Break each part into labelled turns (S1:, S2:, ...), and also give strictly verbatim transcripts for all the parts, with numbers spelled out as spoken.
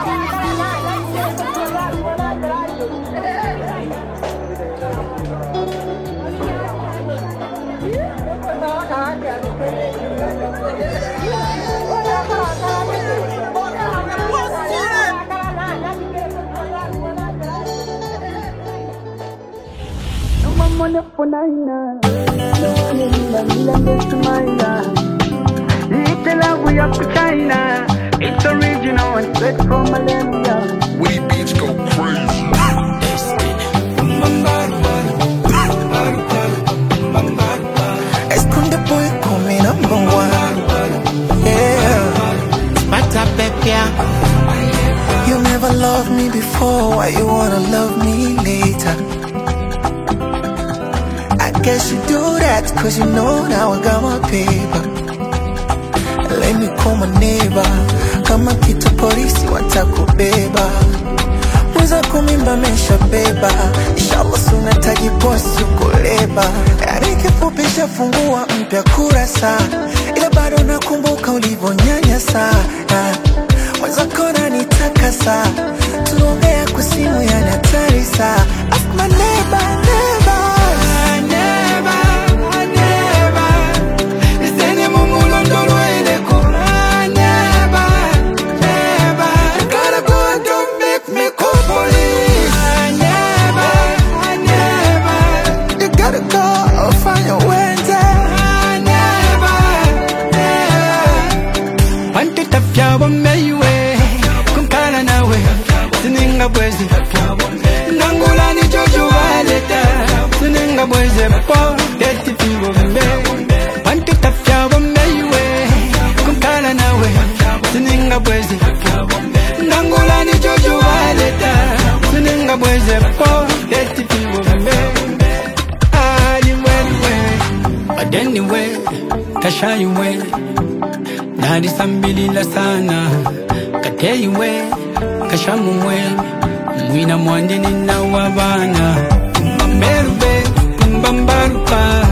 S1: It's original and straight from Malaysia.
S2: We beats go crazy.
S3: Esconde boy, call me number one. Yeah, Spata Pepia. You never loved me before, why you wanna love me later? I guess you do that cause you know now I got my paper. Let me call my neighbor, kama kita polisi watakubeba. Mwiza kumimba mesha beba, inshallah suna taji posi ukuleba. Yani kifupisha fungua mpya kurasa, ila bado nakumbuka ulivonyanyasa. Mwiza kona nitakasa, tuongea kwa simu ya natarisa. Ask my neighbor, neighbor.
S1: Nangula ni jojo waleta, sininga boyze po, deti fibo mbe. Wanti tafya bombe iwe, kumkala nawe, sininga boyze. Nangula ni jojo waleta, sininga boyze po, deti fibo mbe. Ah, you way, but anyway, kasha you way. Nadi sambili la sana, kate you way, kasha muwe. Mwina mwande nina wabana Mbamberube, mbambaruka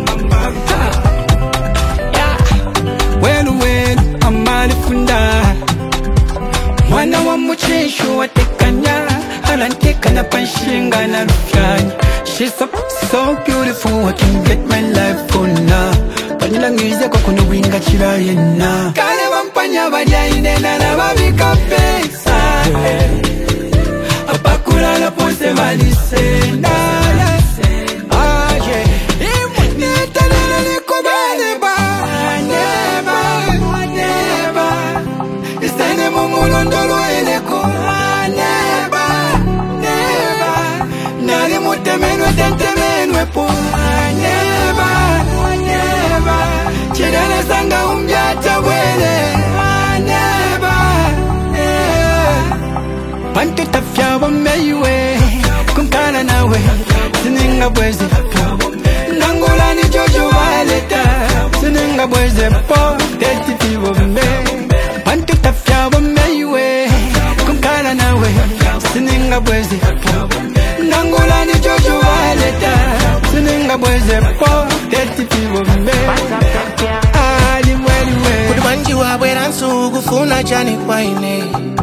S1: Welu welu, amali funda Mwana wa mchishu watekanya Halanteka na panshinga na rufyanya She's so, so beautiful, I can get my life for now Panila ngize kwa kuno winga chila yena Kale wampanya wajia inena na wabika pesa Apakula la pose malisena Aje Neta nene nikubele ba Neba, neba Istene mumulo ndolo eleko Neba, neba Nari mutemenwe tentemenwe po Neba, neba Chidele sanga umjata wele Neba, neba Pantu tafya bombe iwe, kumkana nawe, sininga bweze po. Nangula ni jojo waleta, sininga bweze po, deti fibo bombe. Pantu tafya bombe iwe, kumkana nawe, sininga bweze po. Nangula ni jojo waleta, sininga bweze po, deti fibo bombe. Ah, ni mweli we.
S3: Kudubanji wa bweransu gufuna jani kwa ine.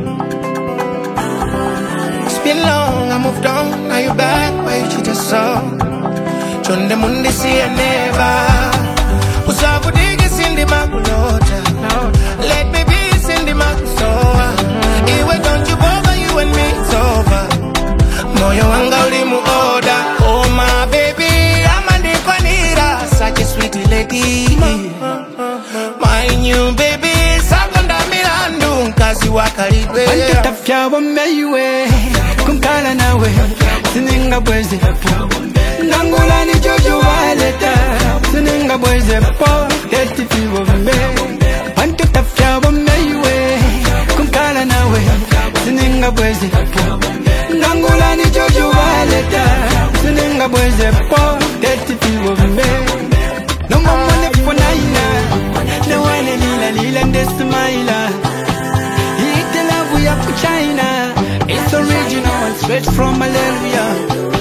S3: Been long, I moved on, now you back, why you cheat us so? Chonde mundi siya neva Usabu digi sindi makulota Let me be sindi makusoa Iwe don't you bother, you and me, it's over Moyo wanga ulimu oda Oh my baby, amandi kwa nira Such a sweet lady My new baby, sabonda milandu Nkazi wakalidwe
S1: Wanti tafya bombe iwe Kumkala nawe, sininga bweze po. Nangula ni jojo waleta, sininga bweze po, deti fibo bombe. Wanti tafya bombe iwe, kumkala nawe, sininga bweze po. Nangula ni jojo waleta, sininga bweze po, deti fibo bombe. No mama ne funaina, ne wane lila lila ndesimaila. Ite lavu ya kuchaina. It's original and straight from Malaysia.